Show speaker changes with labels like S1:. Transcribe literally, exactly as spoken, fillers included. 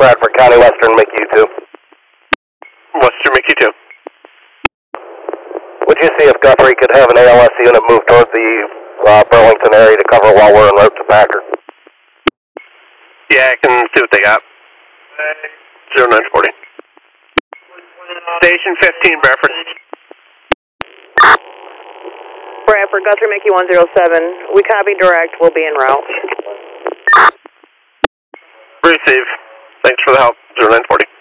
S1: Bradford County, Western Mickey two.
S2: Western Mickey two.
S1: Would you see if Guthrie could have an A L S unit move toward the uh, Burlington area to cover while we're en route to Packer?
S2: Yeah, I can see what they got. zero nine forty. Station fifteen, Bradford.
S3: Bradford, Guthrie Mickey one zero seven. We copy direct. We'll be en route.
S2: Receive. Thanks for the help. zero nine forty.